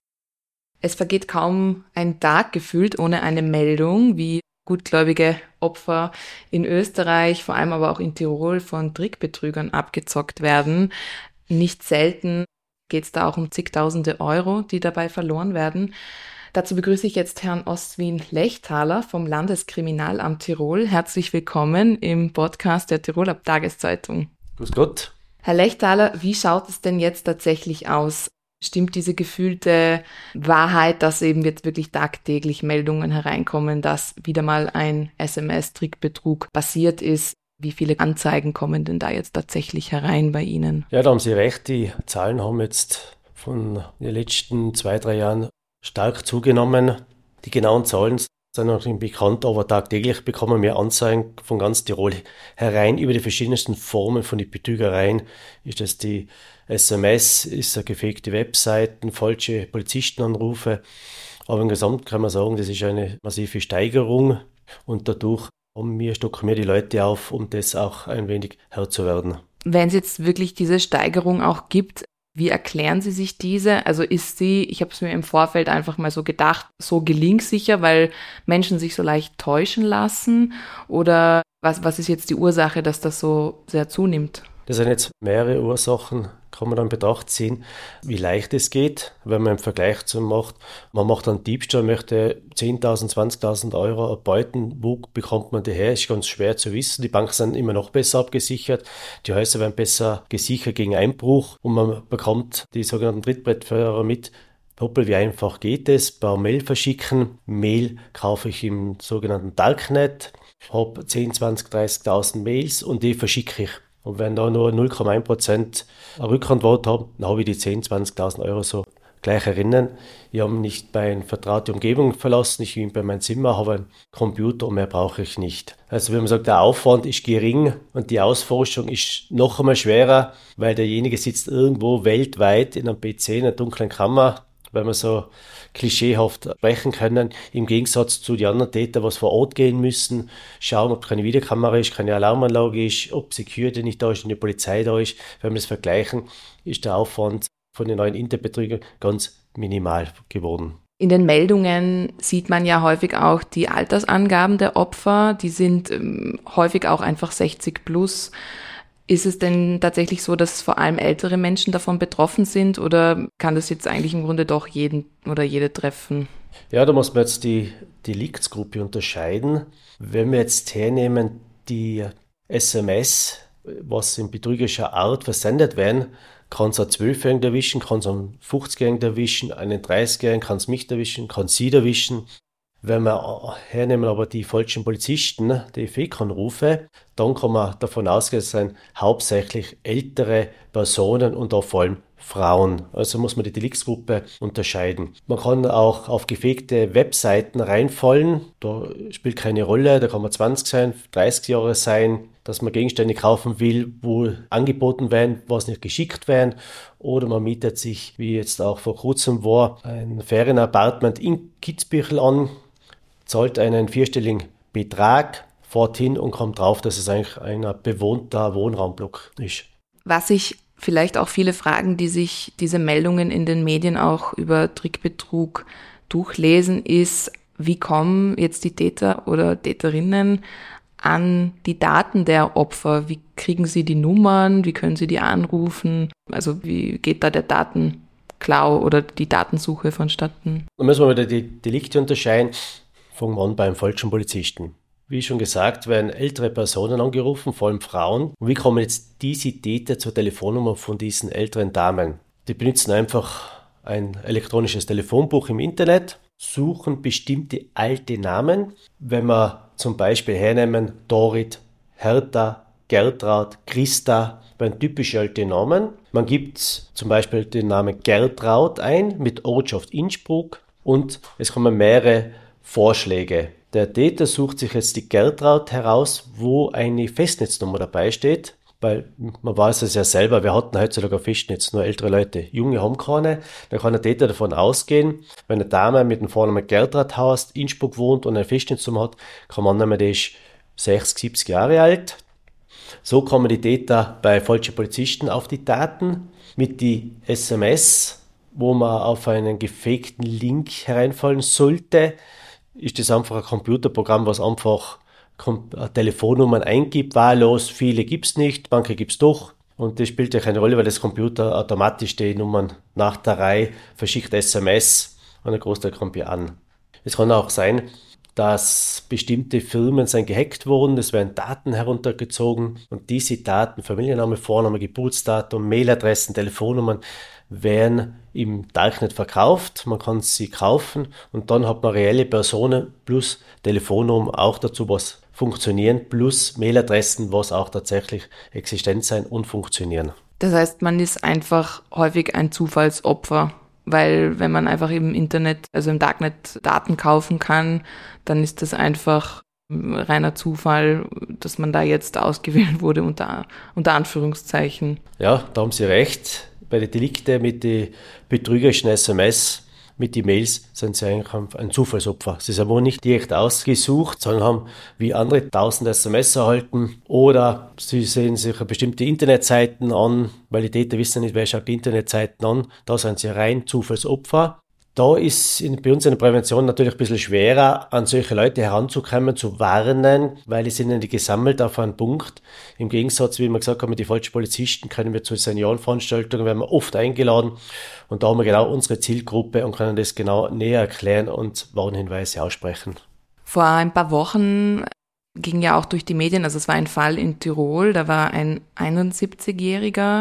Es vergeht kaum ein Tag gefühlt ohne eine Meldung, wie gutgläubige Opfer in Österreich, vor allem aber auch in Tirol von Trickbetrügern abgezockt werden. Nicht selten geht es da auch um zigtausende Euro, die dabei verloren werden. Dazu begrüße ich jetzt Herrn Ostwin Lechtaler vom Landeskriminalamt Tirol. Herzlich willkommen im Podcast der Tiroler Tageszeitung. Grüß Gott. Herr Lechtaler, wie schaut es denn jetzt tatsächlich aus? Stimmt diese gefühlte Wahrheit, dass eben jetzt wirklich tagtäglich Meldungen hereinkommen, dass wieder mal ein SMS-Trickbetrug passiert ist? Wie viele Anzeigen kommen denn da jetzt tatsächlich herein bei Ihnen? Ja, da haben Sie recht. Die Zahlen haben jetzt von den letzten 2-3 Jahren stark zugenommen. Die genauen Zahlen sind noch nicht bekannt, aber tagtäglich bekommen wir Anzeigen von ganz Tirol herein über die verschiedensten Formen von den Betrügereien. Ist das die SMS, ist eine gefakte Webseiten, falsche Polizistenanrufe. Aber im Gesamt kann man sagen, das ist eine massive Steigerung und dadurch stocken wir die Leute auf, um das auch ein wenig Herr zu werden. Wenn es jetzt wirklich diese Steigerung auch gibt, wie erklären Sie sich diese? Also ist sie, ich habe es mir im Vorfeld einfach mal so gedacht, so gelingsicher, weil Menschen sich so leicht täuschen lassen? Oder was ist jetzt die Ursache, dass das so sehr zunimmt? Das sind jetzt mehrere Ursachen, kann man dann in Betracht ziehen, wie leicht es geht, wenn man im Vergleich zu macht. Man macht einen Diebstahl, möchte 10.000, 20.000 Euro erbeuten. Wo bekommt man die her? Ist ganz schwer zu wissen. Die Banken sind immer noch besser abgesichert. Die Häuser werden besser gesichert gegen Einbruch und man bekommt die sogenannten Trittbrettfahrer mit. Hoppel, wie einfach geht es? Per Mail verschicken. Mail kaufe ich im sogenannten Darknet. Habe 10, 20, 30.000 Mails und die verschicke ich. Und wenn da nur 0,1% eine Rückantwort habe, dann habe ich die 10, 20.000 Euro so gleich erinnern. Ich habe nicht meine vertraute Umgebung verlassen, ich bin bei meinem Zimmer, habe einen Computer und mehr brauche ich nicht. Also wenn man sagt, der Aufwand ist gering und die Ausforschung ist noch einmal schwerer, weil derjenige sitzt irgendwo weltweit in einem PC, in einer dunklen Kammer, weil wir so klischeehaft sprechen können, im Gegensatz zu den anderen Tätern, was vor Ort gehen müssen, schauen, ob keine Videokamera ist, keine Alarmanlage ist, ob Security nicht da ist und die Polizei da ist. Wenn wir das vergleichen, ist der Aufwand von den neuen Internetbetrügern ganz minimal geworden. In den Meldungen sieht man ja häufig auch die Altersangaben der Opfer, die sind häufig auch einfach 60 plus. Ist es denn tatsächlich so, dass vor allem ältere Menschen davon betroffen sind oder kann das jetzt eigentlich im Grunde doch jeden oder jede treffen? Ja, da muss man jetzt die Deliktsgruppe unterscheiden. Wenn wir jetzt hernehmen, die SMS, was in betrügerischer Art versendet werden, kann es einen 12-Jährigen erwischen, kann es einen 50-Jährigen erwischen, einen 30-Jährigen, kann es mich erwischen, kann sie erwischen. Wenn wir hernehmen aber die falschen Polizisten, die Fake-Anrufe, dann kann man davon ausgehen, es sind hauptsächlich ältere Personen und auch vor allem Frauen. Also muss man die Deliktsgruppe unterscheiden. Man kann auch auf gefakte Webseiten reinfallen. Da spielt keine Rolle, da kann man 20 sein, 30 Jahre sein, dass man Gegenstände kaufen will, wo angeboten werden, was nicht geschickt werden. Oder man mietet sich, wie jetzt auch vor kurzem war, ein Ferienapartment in Kitzbühel an, zahlt einen 4-stelligen Betrag, fährt hin und kommt drauf, dass es eigentlich ein bewohnter Wohnraumblock ist. Was sich vielleicht auch viele fragen, die sich diese Meldungen in den Medien auch über Trickbetrug durchlesen, ist, wie kommen jetzt die Täter oder Täterinnen an die Daten der Opfer? Wie kriegen sie die Nummern? Wie können sie die anrufen? Also wie geht da der Datenklau oder die Datensuche vonstatten? Da müssen wir wieder die Delikte unterscheiden. Fangen wir an beim falschen Polizisten. Wie schon gesagt, werden ältere Personen angerufen, vor allem Frauen. Und wie kommen jetzt diese Täter zur Telefonnummer von diesen älteren Damen? Die benutzen einfach ein elektronisches Telefonbuch im Internet, suchen bestimmte alte Namen. Wenn wir zum Beispiel hernehmen Dorit, Hertha, Gertraud, Christa, waren typische alte Namen. Man gibt zum Beispiel den Namen Gertraud ein mit Ortschaft Innsbruck und es kommen mehrere Vorschläge. Der Täter sucht sich jetzt die Gertraud heraus, wo eine Festnetznummer dabei steht, weil man weiß es ja selber, wir hatten heutzutage ein Festnetz, nur ältere Leute. Junge haben keine. Dann kann der Täter davon ausgehen, wenn eine Dame mit dem Vornamen Gertraud heißt, Innsbruck wohnt und eine Festnetznummer hat, kann man annehmen, die ist 60, 70 Jahre alt. So kommen die Täter bei falschen Polizisten auf die Daten mit die SMS, wo man auf einen gefakten Link hereinfallen sollte. Ist das einfach ein Computerprogramm, was einfach Telefonnummern eingibt, wahllos, viele gibt es nicht, manche gibt es doch. Und das spielt ja keine Rolle, weil das Computer automatisch die Nummern nach der Reihe verschickt SMS und ein Großteil kommt hier an. Es kann auch sein, dass bestimmte Firmen sind gehackt worden, es werden Daten heruntergezogen und diese Daten, Familienname, Vorname, Geburtsdatum, Mailadressen, Telefonnummern, werden im Darknet verkauft. Man kann sie kaufen und dann hat man reelle Personen plus Telefonnummern auch dazu, was funktionieren, plus Mailadressen, was auch tatsächlich existent sein und funktionieren. Das heißt, man ist einfach häufig ein Zufallsopfer, weil wenn man einfach im Internet, also im Darknet Daten kaufen kann, dann ist das einfach reiner Zufall, dass man da jetzt ausgewählt wurde unter Anführungszeichen. Ja, da haben Sie recht. Bei den Delikten mit den betrügerischen SMS, mit den Mails, sind sie eigentlich ein Zufallsopfer. Sie sind wohl nicht direkt ausgesucht, sondern haben wie andere 1000 SMS erhalten oder sie sehen sich bestimmte Internetseiten an, weil die Täter wissen nicht, wer schaut die Internetseiten an. Da sind sie rein Zufallsopfer. Da ist bei uns in der Prävention natürlich ein bisschen schwerer, an solche Leute heranzukommen, zu warnen, weil die sind ja nicht gesammelt auf einen Punkt. Im Gegensatz, wie wir gesagt haben, mit den falschen Polizisten können wir zu Seniorenveranstaltungen, werden wir oft eingeladen. Und da haben wir genau unsere Zielgruppe und können das genau näher erklären und Warnhinweise aussprechen. Vor ein paar Wochen ging ja auch durch die Medien, also es war ein Fall in Tirol, da war ein 71-Jähriger,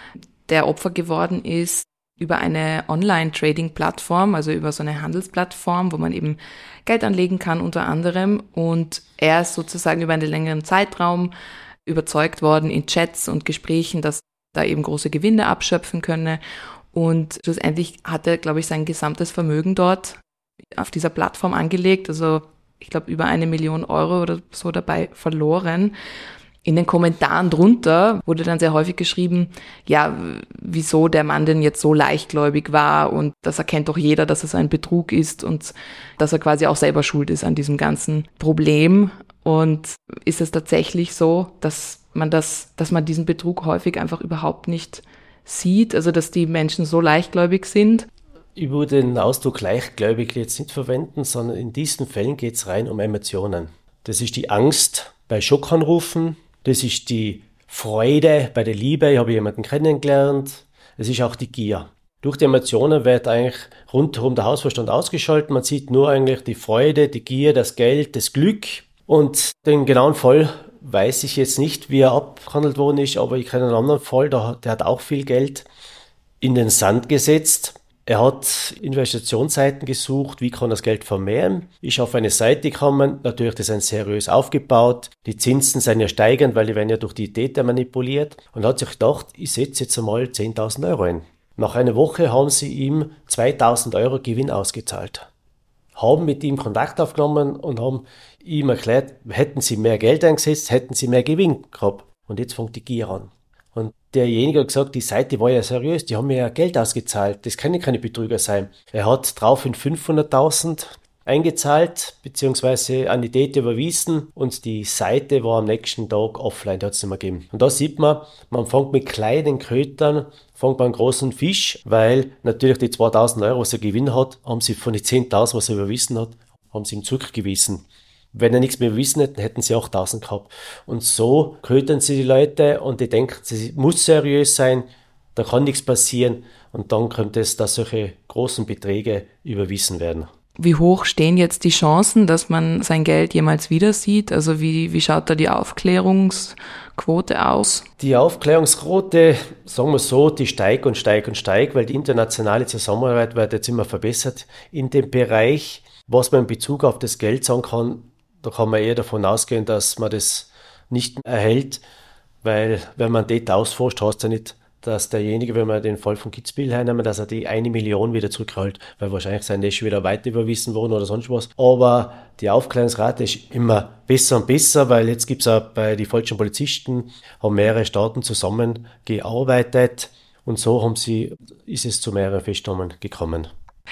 der Opfer geworden ist über eine Online-Trading-Plattform, also über so eine Handelsplattform, wo man eben Geld anlegen kann unter anderem. Und er ist sozusagen über einen längeren Zeitraum überzeugt worden in Chats und Gesprächen, dass da eben große Gewinne abschöpfen könne. Und schlussendlich hat er, glaube ich, sein gesamtes Vermögen dort auf dieser Plattform angelegt, also ich glaube über 1 Million Euro oder so dabei verloren. In den Kommentaren drunter wurde dann sehr häufig geschrieben, ja, wieso der Mann denn jetzt so leichtgläubig war und das erkennt doch jeder, dass es ein Betrug ist und dass er quasi auch selber schuld ist an diesem ganzen Problem. Und ist es tatsächlich so, dass man diesen Betrug häufig einfach überhaupt nicht sieht, also dass die Menschen so leichtgläubig sind? Ich würde den Ausdruck leichtgläubig jetzt nicht verwenden, sondern in diesen Fällen geht es rein um Emotionen. Das ist die Angst bei Schockanrufen, das ist die Freude bei der Liebe, ich habe jemanden kennengelernt, es ist auch die Gier. Durch die Emotionen wird eigentlich rundherum der Hausverstand ausgeschaltet, man sieht nur eigentlich die Freude, die Gier, das Geld, das Glück und den genauen Fall weiß ich jetzt nicht, wie er abgehandelt worden ist, aber ich kenne einen anderen Fall, der hat auch viel Geld in den Sand gesetzt. Er hat Investitionsseiten gesucht, wie kann das Geld vermehren, ist auf eine Seite gekommen, natürlich das ist seriös aufgebaut, die Zinsen sind ja steigend, weil die werden ja durch die Täter manipuliert und hat sich gedacht, ich setze jetzt einmal 10.000 Euro ein. Nach einer Woche haben sie ihm 2.000 Euro Gewinn ausgezahlt, haben mit ihm Kontakt aufgenommen und haben ihm erklärt, hätten sie mehr Geld eingesetzt, hätten sie mehr Gewinn gehabt. Und jetzt fängt die Gier an. Und derjenige hat gesagt, die Seite war ja seriös, die haben mir ja Geld ausgezahlt, das können keine Betrüger sein. Er hat daraufhin 500.000 eingezahlt, beziehungsweise an die Täter überwiesen und die Seite war am nächsten Tag offline, die hat es nicht mehr gegeben. Und da sieht man fängt mit kleinen Kötern, fängt beim großen Fisch, weil natürlich die 2.000 Euro, was er Gewinn hat, haben sie von den 10.000, was er überwiesen hat, haben sie ihm zurückgewiesen. Wenn er nichts mehr wissen hätten, hätten sie 8.000 gehabt. Und so ködern sie die Leute und die denken, sie muss seriös sein, da kann nichts passieren und dann kommt es, dass solche großen Beträge überwiesen werden. Wie hoch stehen jetzt die Chancen, dass man sein Geld jemals wieder sieht? Also wie schaut da die Aufklärungsquote aus? Die Aufklärungsquote, sagen wir so, die steigt und steigt und steigt, weil die internationale Zusammenarbeit wird jetzt immer verbessert in dem Bereich. Was man in Bezug auf das Geld sagen kann, da kann man eher davon ausgehen, dass man das nicht erhält, weil wenn man Täter ausforscht, heißt ja nicht, dass derjenige, wenn wir den Fall von Kitzbühel hernehmen, dass er die 1 Million wieder zurückholt, weil wahrscheinlich sind die schon wieder weiter überwiesen worden oder sonst was. Aber die Aufklärungsrate ist immer besser und besser, weil jetzt gibt es auch bei den falschen Polizisten, haben mehrere Staaten zusammengearbeitet und so ist es zu mehreren Festnahmen gekommen.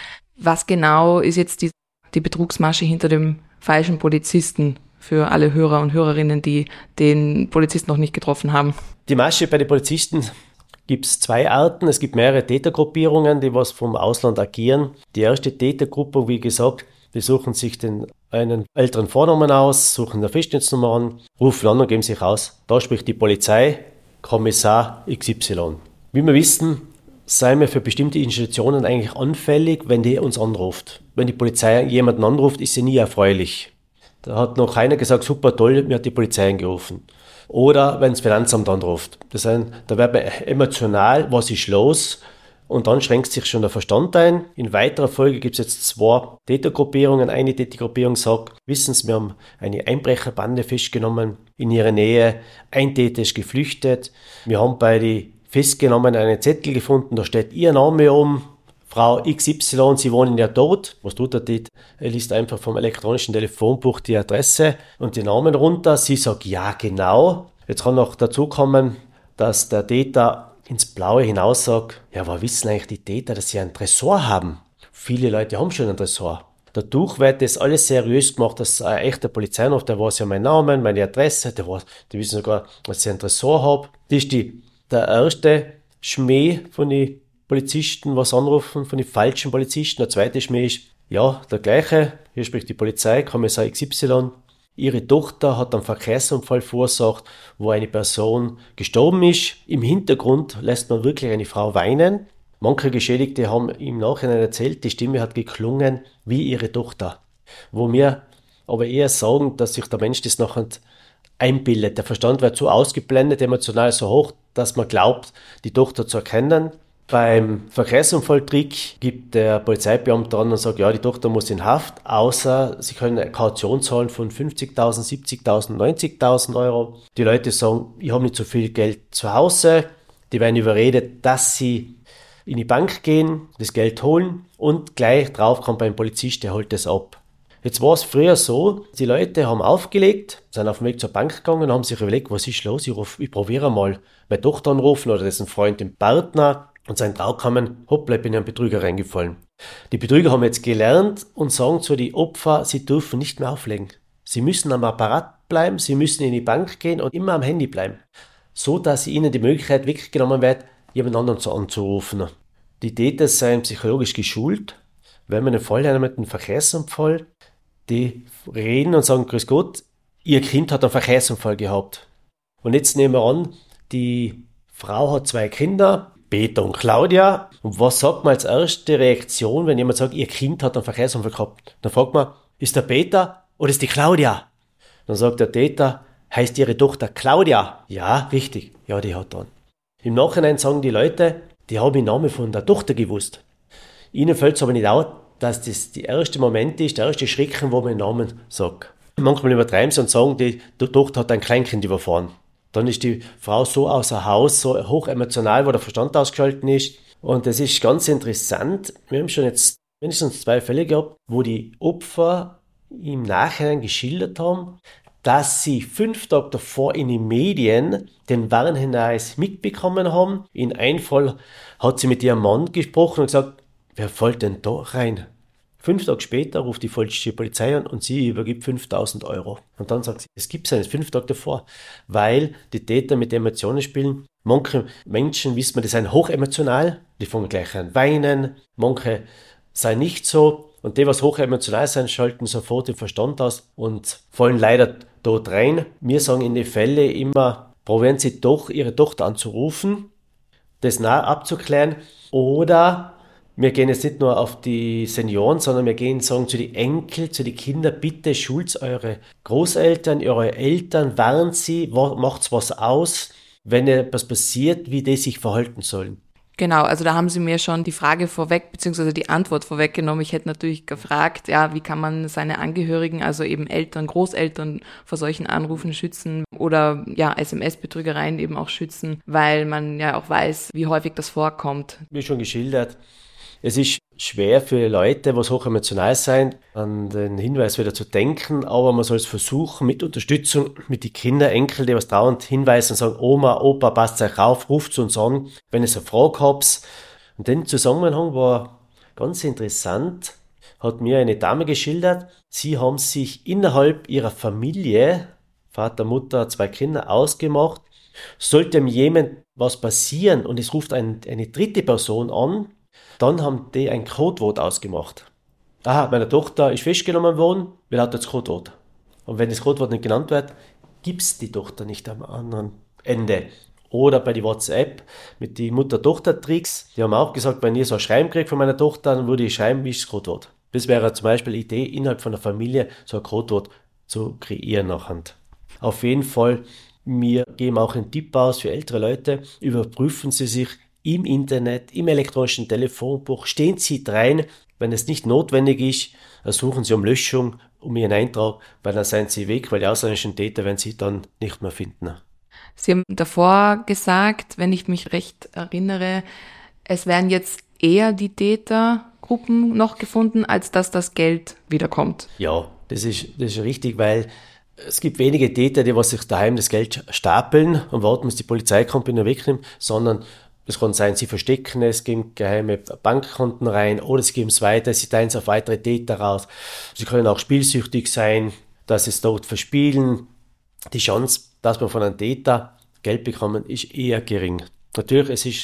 Was genau ist jetzt die Betrugsmasche hinter dem falschen Polizisten für alle Hörer und Hörerinnen, die den Polizisten noch nicht getroffen haben? Die Masche bei den Polizisten gibt es 2 Arten. Es gibt mehrere Tätergruppierungen, die was vom Ausland agieren. Die erste Tätergruppe, wie gesagt, die suchen sich einen älteren Vornamen aus, suchen eine Festnetznummer an, rufen an und geben sich aus. Da spricht die Polizei, Kommissar XY. Wie wir wissen, seien wir für bestimmte Institutionen eigentlich anfällig, wenn die uns anruft. Wenn die Polizei jemanden anruft, ist sie nie erfreulich. Da hat noch keiner gesagt, super toll, mir hat die Polizei angerufen. Oder wenn das Finanzamt anruft. Da wird man emotional, was ist los? Und dann schränkt sich schon der Verstand ein. In weiterer Folge gibt es jetzt 2 Tätergruppierungen. Eine Tätergruppierung sagt, wissen Sie, wir haben eine Einbrecherbande festgenommen in ihrer Nähe. Ein Täter ist geflüchtet. Wir haben bei den Festgenommenen einen Zettel gefunden, da steht Ihr Name oben. Frau XY, Sie wohnen ja dort. Was tut er dort? Er liest einfach vom elektronischen Telefonbuch die Adresse und die Namen runter. Sie sagt, ja genau. Jetzt kann noch dazu kommen, dass der Täter ins Blaue hinaus sagt, ja, woher wissen eigentlich die Täter, dass sie einen Tresor haben? Viele Leute haben schon einen Tresor. Dadurch wird das alles seriös gemacht, dass ein echter Polizei anruft, der weiß ja meinen Namen, meine Adresse, die wissen sogar, dass ich einen Tresor habe. Das ist der erste Schmäh von den Polizisten was anrufen, von den falschen Polizisten. Der zweite ist mir, ja, der gleiche, hier spricht die Polizei, Kommissar XY. Ihre Tochter hat einen Verkehrsunfall verursacht, wo eine Person gestorben ist. Im Hintergrund lässt man wirklich eine Frau weinen. Manche Geschädigte haben im Nachhinein erzählt, die Stimme hat geklungen wie ihre Tochter. Wo wir aber eher sagen, dass sich der Mensch das nachher einbildet. Der Verstand wird so ausgeblendet, emotional so hoch, dass man glaubt, die Tochter zu erkennen. Beim Verkehrsunfalltrick gibt der Polizeibeamte an und sagt, ja, die Tochter muss in Haft, außer sie können eine Kaution zahlen von 50.000, 70.000, 90.000 Euro. Die Leute sagen, ich habe nicht so viel Geld zu Hause. Die werden überredet, dass sie in die Bank gehen, das Geld holen und gleich drauf kommt ein Polizist, der holt das ab. Jetzt war es früher so, die Leute haben aufgelegt, sind auf dem Weg zur Bank gegangen und haben sich überlegt, was ist los, ich probiere mal meine Tochter anrufen oder dessen Freund, den Partner. Und sein Traum kamen, hoppla, ich bin in einen Betrüger reingefallen. Die Betrüger haben jetzt gelernt und sagen zu den Opfern, sie dürfen nicht mehr auflegen. Sie müssen am Apparat bleiben, sie müssen in die Bank gehen und immer am Handy bleiben. So, dass ihnen die Möglichkeit weggenommen wird, jemand anderen anzurufen. Die Täter sind psychologisch geschult. Wenn man einen Fall hat mit einem Verkehrsunfall, die reden und sagen, grüß Gott, ihr Kind hat einen Verkehrsunfall gehabt. Und jetzt nehmen wir an, die Frau hat 2 Kinder, Peter und Claudia. Und was sagt man als erste Reaktion, wenn jemand sagt, ihr Kind hat einen Verkehrsunfall gehabt? Dann fragt man, ist der Peter oder ist die Claudia? Dann sagt der Täter, heißt ihre Tochter Claudia? Ja, richtig. Ja, die hat dann. Im Nachhinein sagen die Leute, die haben den Namen von der Tochter gewusst. Ihnen fällt es aber nicht auf, dass das der erste Moment ist, der erste Schrecken, wo man den Namen sagt. Manchmal übertreiben sie und sagen, die Tochter hat ein Kleinkind überfahren. Dann ist die Frau so außer Haus, so hoch emotional, wo der Verstand ausgeschaltet ist. Und das ist ganz interessant. Wir haben schon jetzt mindestens 2 Fälle gehabt, wo die Opfer im Nachhinein geschildert haben, dass sie 5 Tage davor in den Medien den Warnhinweis mitbekommen haben. In einem Fall hat sie mit ihrem Mann gesprochen und gesagt, wer fällt denn da rein? 5 Tage später ruft die falsche Polizei an und sie übergibt 5.000 Euro. Und dann sagt sie, es gibt es nicht, 5 Tage davor, weil die Täter mit Emotionen spielen. Manche Menschen, wissen wir, die sind hochemotional, die fangen gleich an weinen. Manche sind nicht so und die, was hochemotional sind, schalten sofort den Verstand aus und fallen leider dort rein. Wir sagen in den Fällen immer, probieren Sie doch, Ihre Tochter anzurufen, das nah abzuklären oder wir gehen jetzt nicht nur auf die Senioren, sondern wir gehen sagen zu den Enkeln, zu den Kindern, bitte schult eure Großeltern, eure Eltern, warnt sie, macht's was aus, wenn etwas passiert, wie die sich verhalten sollen. Genau, also da haben Sie mir schon die Frage vorweg, beziehungsweise die Antwort vorweggenommen. Ich hätte natürlich gefragt, ja, wie kann man seine Angehörigen, also eben Eltern, Großeltern vor solchen Anrufen schützen oder ja, SMS-Betrügereien eben auch schützen, weil man ja auch weiß, wie häufig das vorkommt. Wie schon geschildert, es ist schwer für Leute, die hochemotional sind, an den Hinweis wieder zu denken, aber man soll es versuchen, mit Unterstützung, mit den Kindern, Enkeln, die was dauernd hinweisen und sagen, Oma, Opa, passt euch auf, ruft zu uns an, wenn ihr eine Frage habt. Und den Zusammenhang war ganz interessant, hat mir eine Dame geschildert, sie haben sich innerhalb ihrer Familie, Vater, Mutter, 2 Kinder, ausgemacht, sollte jemand was passieren und es ruft eine dritte Person an, dann haben die ein Codewort ausgemacht. Aha, meine Tochter ist festgenommen worden, wer hat das Codewort? Und wenn das Codewort nicht genannt wird, gibt es die Tochter nicht am anderen Ende. Oder bei die WhatsApp mit die Mutter-Tochter-Tricks, die haben auch gesagt, wenn ihr so ein Schreiben kriegt von meiner Tochter, dann würde ich schreiben, wie ist das Codewort. Das wäre zum Beispiel eine Idee, innerhalb von der Familie so ein Codewort zu kreieren nachher. Auf jeden Fall, wir geben auch einen Tipp aus für ältere Leute, überprüfen Sie sich im Internet, im elektronischen Telefonbuch, stehen Sie rein. Wenn es nicht notwendig ist, suchen Sie um Löschung, um Ihren Eintrag, weil dann sind Sie weg, weil die ausländischen Täter werden Sie dann nicht mehr finden. Sie haben davor gesagt, wenn ich mich recht erinnere, es werden jetzt eher die Tätergruppen noch gefunden, als dass das Geld wiederkommt. Ja, das ist richtig, weil es gibt wenige Täter, die was sich daheim das Geld stapeln und warten, bis die Polizei kommt und ihn wegnimmt, sondern es kann sein, sie verstecken es, geben geheime Bankkonten rein oder sie geben es weiter, sie teilen es auf weitere Täter raus. Sie können auch spielsüchtig sein, dass sie es dort verspielen. Die Chance, dass man von einem Täter Geld bekommt, ist eher gering. Natürlich, es ist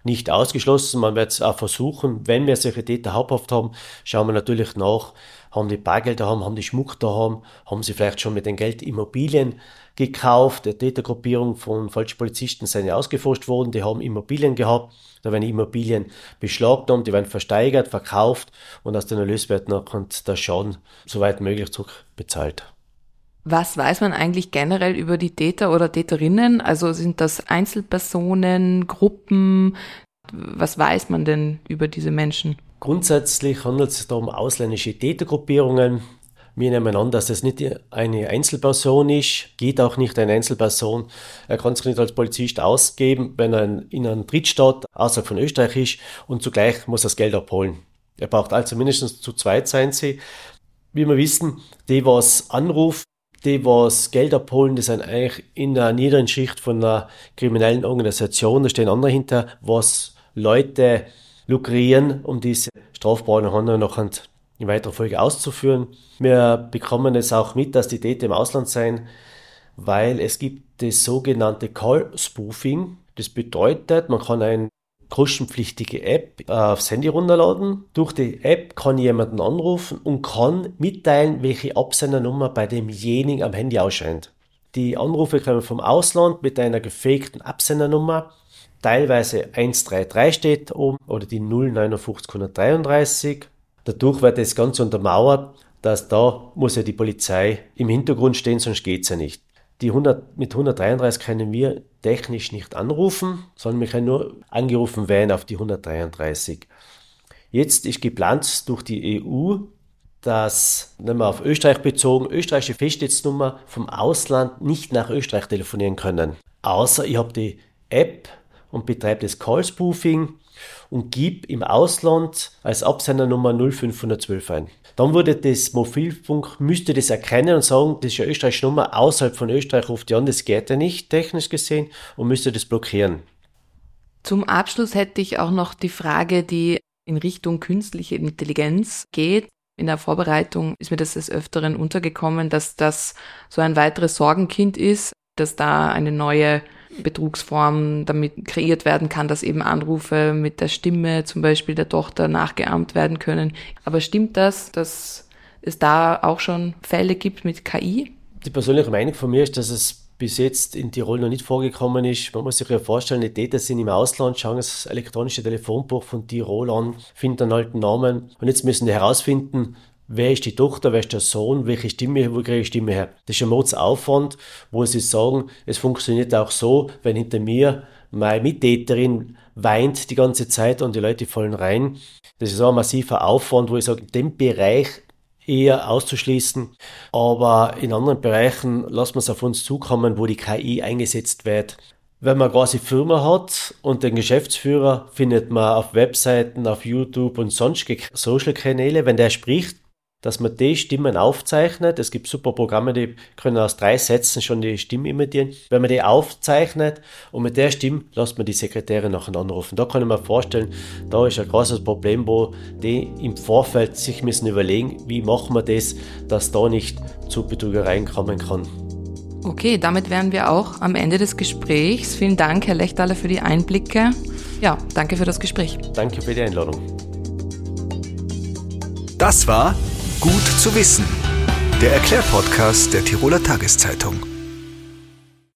nicht ausgeschlossen. Man wird es auch versuchen, wenn wir solche Täter haupthaft haben, schauen wir natürlich nach, haben die Bargeld daheim, haben die Schmuck daheim, haben sie vielleicht schon mit dem Geld Immobilien gekauft. Die Tätergruppierung von falschen Polizisten sind ja ausgeforscht worden, die haben Immobilien gehabt, da werden Immobilien beschlagnahmt, die werden versteigert, verkauft und aus den Erlöswerten nachher der Schaden soweit möglich zurückbezahlt. Was weiß man eigentlich generell über die Täter oder Täterinnen? Also sind das Einzelpersonen, Gruppen? Was weiß man denn über diese Menschen? Grundsätzlich handelt es sich da um ausländische Tätergruppierungen. Wir nehmen an, dass das nicht eine Einzelperson ist, geht auch nicht eine Einzelperson. Er kann sich nicht als Polizist ausgeben, wenn er in einem Drittstaat außerhalb von Österreich ist und zugleich muss er das Geld abholen. Er braucht also mindestens zu zweit sein sie. Wie wir wissen, die was anrufen, die was Geld abholen, die sind eigentlich in der niederen Schicht von einer kriminellen Organisation. Da stehen andere hinter, was Leute lukrieren, um diese strafbaren Handlungen noch in weiterer Folge auszuführen. Wir bekommen es auch mit, dass die Täter im Ausland sind, weil es gibt das sogenannte Call-Spoofing. Das bedeutet, man kann eine kostenpflichtige App aufs Handy runterladen. Durch die App kann jemanden anrufen und kann mitteilen, welche Absendernummer bei demjenigen am Handy ausscheint. Die Anrufe kommen vom Ausland mit einer gefakten Absendernummer. Teilweise 133 steht oben oder die 059 133. Dadurch wird das Ganze untermauert, dass da muss ja die Polizei im Hintergrund stehen, sonst geht's ja nicht. Mit 133 können wir technisch nicht anrufen, sondern wir können nur angerufen werden auf die 133. Jetzt ist geplant durch die EU, dass, nehmen wir auf Österreich bezogen, österreichische Festnetznummer vom Ausland nicht nach Österreich telefonieren können. Außer ich habe die App und betreibe das Call-Spoofing und gebe im Ausland als Absendernummer 0512 ein. Dann würde das Mobilfunk, müsste das erkennen und sagen, das ist eine österreichische Nummer, außerhalb von Österreich ruft die an, das geht ja nicht, technisch gesehen, und müsste das blockieren. Zum Abschluss hätte ich auch noch die Frage, die in Richtung künstliche Intelligenz geht. In der Vorbereitung ist mir das des Öfteren untergekommen, dass das so ein weiteres Sorgenkind ist, dass da eine neue Betrugsform damit kreiert werden kann, dass eben Anrufe mit der Stimme zum Beispiel der Tochter nachgeahmt werden können. Aber stimmt das, dass es da auch schon Fälle gibt mit KI? Die persönliche Meinung von mir ist, dass es bis jetzt in Tirol noch nicht vorgekommen ist. Man muss sich ja vorstellen, die Täter sind im Ausland, schauen das elektronische Telefonbuch von Tirol an, finden einen alten Namen und jetzt müssen die herausfinden, wer ist die Tochter, wer ist der Sohn, welche Stimme, wo kriege ich Stimme her? Das ist ein Mordsaufwand, wo sie sagen, es funktioniert auch so, wenn hinter mir meine Mittäterin weint die ganze Zeit und die Leute fallen rein. Das ist auch ein massiver Aufwand, wo ich sage, den Bereich eher auszuschließen. Aber in anderen Bereichen lassen wir es auf uns zukommen, wo die KI eingesetzt wird. Wenn man quasi Firma hat und den Geschäftsführer findet man auf Webseiten, auf YouTube und sonstige Social-Kanäle, wenn der spricht, dass man die Stimmen aufzeichnet. Es gibt super Programme, die können aus 3 Sätzen schon die Stimme imitieren. Wenn man die aufzeichnet und mit der Stimme lässt man die Sekretärin nachher anrufen. Da kann ich mir vorstellen, da ist ein großes Problem, wo die im Vorfeld sich müssen überlegen, wie machen wir das, dass da nicht zu Betrügereien kommen kann. Okay, damit wären wir auch am Ende des Gesprächs. Vielen Dank, Herr Lechtaler, für die Einblicke. Ja, danke für das Gespräch. Danke für die Einladung. Das war Gut zu wissen, der Erklärpodcast der Tiroler Tageszeitung.